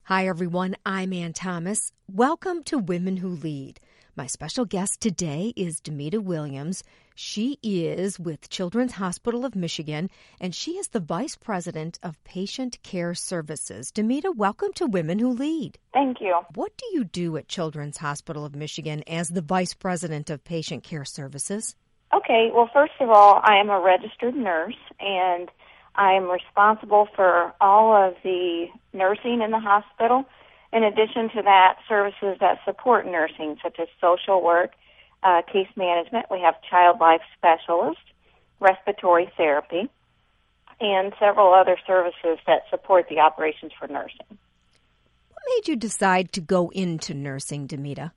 Hi, everyone. I'm Ann Thomas. Welcome to Women Who Lead. My special guest today is Demita Williams. She is with Children's Hospital of Michigan, and she is the Vice President of Patient Care Services. Demita, welcome to Women Who Lead. Thank you. What do you do at Children's Hospital of Michigan as the Vice President of Patient Care Services? Okay, well, first of all, I am a registered nurse, and I'm responsible for all of the nursing in the hospital. In addition to that, services that support nursing, such as social work, case management. We have child life specialists, respiratory therapy, and several other services that support the operations for nursing. What made you decide to go into nursing, Demita?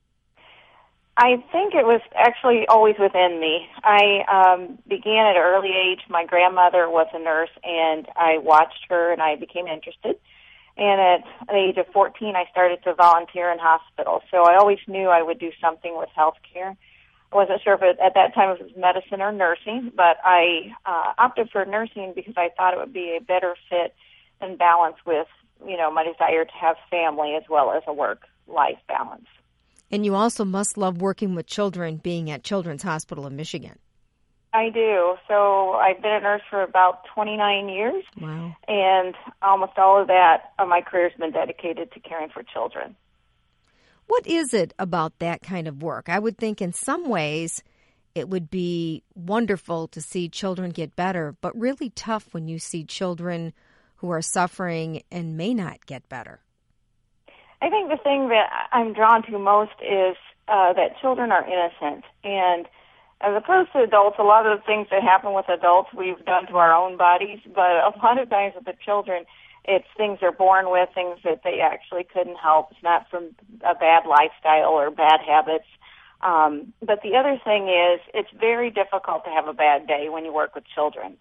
I think it was actually always within me. I began at an early age. My grandmother was a nurse, and I watched her, and I became interested. And at the age of 14, I started to volunteer in hospitals. So I always knew I would do something with healthcare. I wasn't sure if at that time it was medicine or nursing, but I opted for nursing because I thought it would be a better fit and balance with, my desire to have family as well as a work-life balance. And you also must love working with children, being at Children's Hospital of Michigan. I do. So I've been a nurse for about 29 years. Wow. And almost all of that, my career has been dedicated to caring for children. What is it about that kind of work? I would think in some ways it would be wonderful to see children get better, but really tough when you see children who are suffering and may not get better. I think the thing that I'm drawn to most is that children are innocent. And as opposed to adults, a lot of the things that happen with adults we've done to our own bodies, but a lot of times with the children, it's things they're born with, things that they actually couldn't help. It's not from a bad lifestyle or bad habits. But the other thing is it's very difficult to have a bad day when you work with children.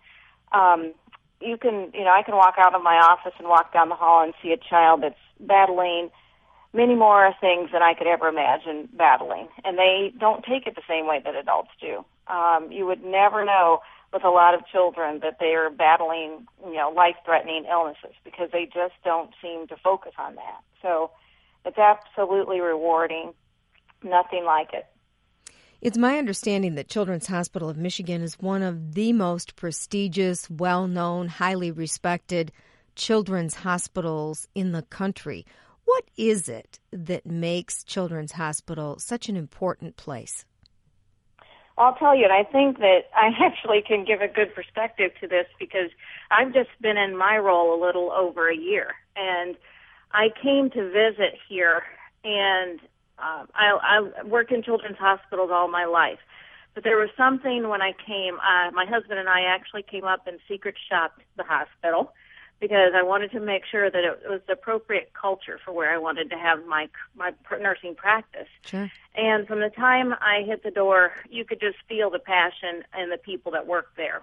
I can walk out of my office and walk down the hall and see a child that's battling many more things than I could ever imagine battling. And they don't take it the same way that adults do. You would never know with a lot of children that they are battling, life-threatening illnesses because they just don't seem to focus on that. So it's absolutely rewarding. Nothing like it. It's my understanding that Children's Hospital of Michigan is one of the most prestigious, well-known, highly respected children's hospitals in the country. What is it that makes Children's Hospital such an important place? I'll tell you, and I think that I actually can give a good perspective to this because I've just been in my role a little over a year. And I came to visit here, and I worked in children's hospitals all my life. But there was something when I came, my husband and I actually came up and secret shopped the hospital because I wanted to make sure that it was the appropriate culture for where I wanted to have my nursing practice. Sure. And from the time I hit the door, you could just feel the passion and the people that work there.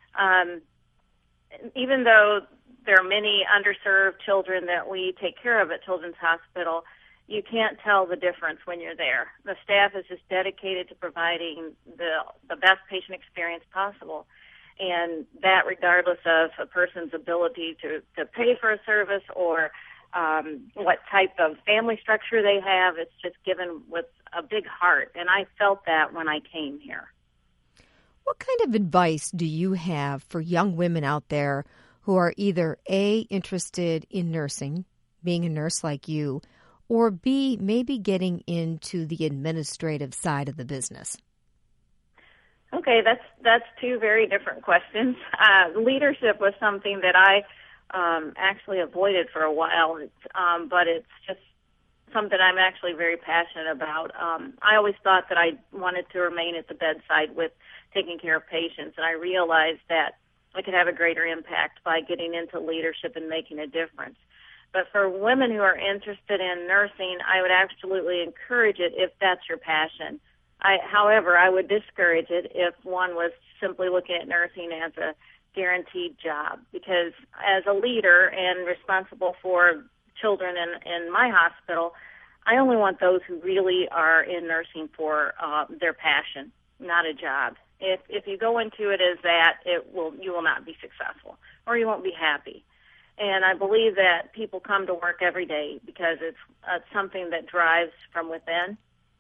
Even though there are many underserved children that we take care of at Children's Hospital, you can't tell the difference when you're there. The staff is just dedicated to providing the best patient experience possible. And that regardless of a person's ability to pay for a service or what type of family structure they have, it's just given with a big heart. And I felt that when I came here. What kind of advice do you have for young women out there who are either A, interested in nursing, being a nurse like you, or B, maybe getting into the administrative side of the business? Okay, that's two very different questions. Leadership was something that I actually avoided for a while, but it's just something I'm actually very passionate about. I always thought that I wanted to remain at the bedside with taking care of patients, and I realized that I could have a greater impact by getting into leadership and making a difference. But for women who are interested in nursing, I would absolutely encourage it if that's your passion. However, I would discourage it if one was simply looking at nursing as a guaranteed job, because as a leader and responsible for children in my hospital, I only want those who really are in nursing for their passion, not a job. If you go into it as that, you will not be successful, or you won't be happy. And I believe that people come to work every day because it's something that drives from within.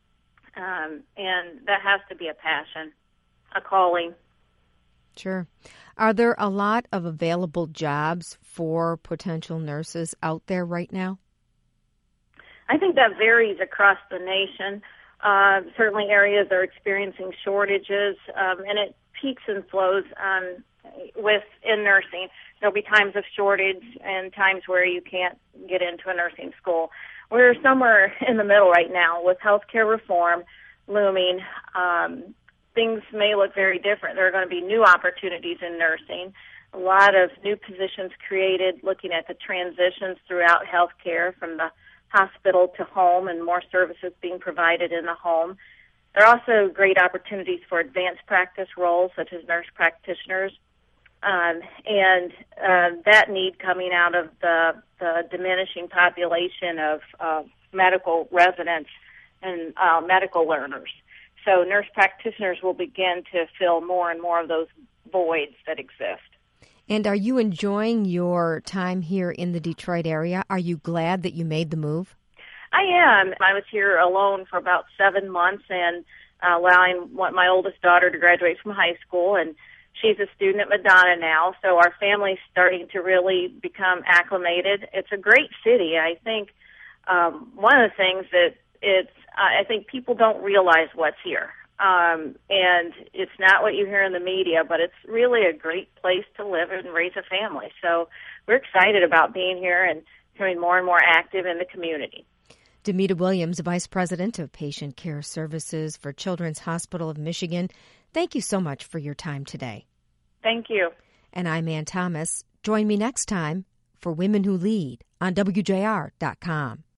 And that has to be a passion, a calling. Sure. Are there a lot of available jobs for potential nurses out there right now? I think that varies across the nation. Certainly areas are experiencing shortages, and it peaks and flows in nursing. There'll be times of shortage and times where you can't get into a nursing school. We're somewhere in the middle right now with healthcare reform looming. Things may look very different. There are going to be new opportunities in nursing, a lot of new positions created looking at the transitions throughout healthcare from the hospital to home and more services being provided in the home. There are also great opportunities for advanced practice roles such as nurse practitioners, and that need coming out of the diminishing population of medical residents and medical learners. So nurse practitioners will begin to fill more and more of those voids that exist. And are you enjoying your time here in the Detroit area? Are you glad that you made the move? I am. I was here alone for about 7 months and allowing my oldest daughter to graduate from high school, and she's a student at Madonna now, so our family's starting to really become acclimated. It's a great city. I think one of the things that I think people don't realize what's here. And it's not what you hear in the media, but it's really a great place to live and raise a family. So we're excited about being here and becoming more and more active in the community. Demita Williams, Vice President of Patient Care Services for Children's Hospital of Michigan, thank you so much for your time today. Thank you. And I'm Ann Thomas. Join me next time for Women Who Lead on WJR.com.